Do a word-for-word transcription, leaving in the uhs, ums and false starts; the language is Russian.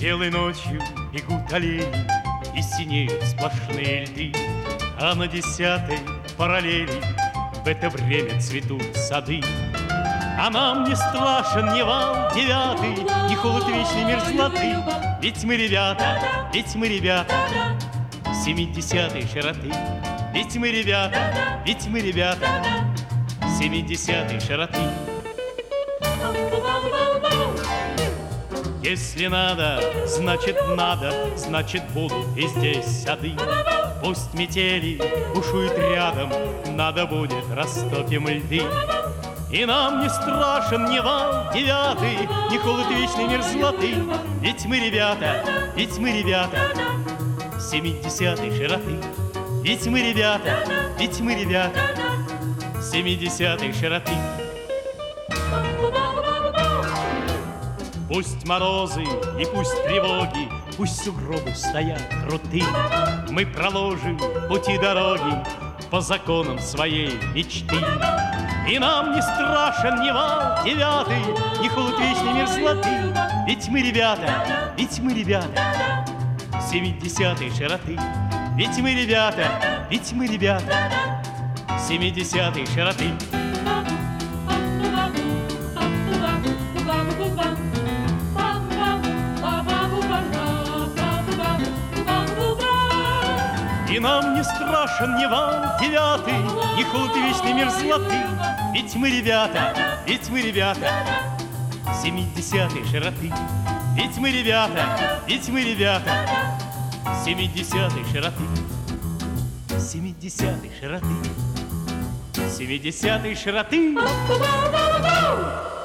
Белой ночью бегут олени, и синеют сплошные льды, а на десятой параллели в это время цветут сады. А нам не страшен ни вал девятый, ни холод вечной мерзлоты, ведь мы ребята, ведь мы ребята семидесятой широты. Ведь мы ребята, ведь мы ребята семидесятой широты. Если надо, значит надо, значит будут и здесь сады. Пусть метели бушуют рядом, надо будет растопим льды. И нам не страшен ни вал девятый, ни холод вечной мерзлоты, ведь мы ребята, ведь мы ребята семидесятой широты. Ведь мы ребята, ведь мы ребята семидесятой широты. Пусть морозы и пусть тревоги, пусть сугробы стоят круты, мы проложим пути дороги по законам своей мечты. И нам не страшен ни вал девятый, ни холод вечной мерзлоты, ведь мы ребята, ведь мы ребята семидесятой широты. Ведь мы ребята, ведь мы ребята семидесятой широты. И нам не страшен ни вал девятый, ни холод вечной мерзлоты, ведь мы ребята, ведь мы ребята семидесятой широты. Ведь мы ребята, ведь мы ребята семидесятой широты. Семидесятой широты. Семидесятой широты.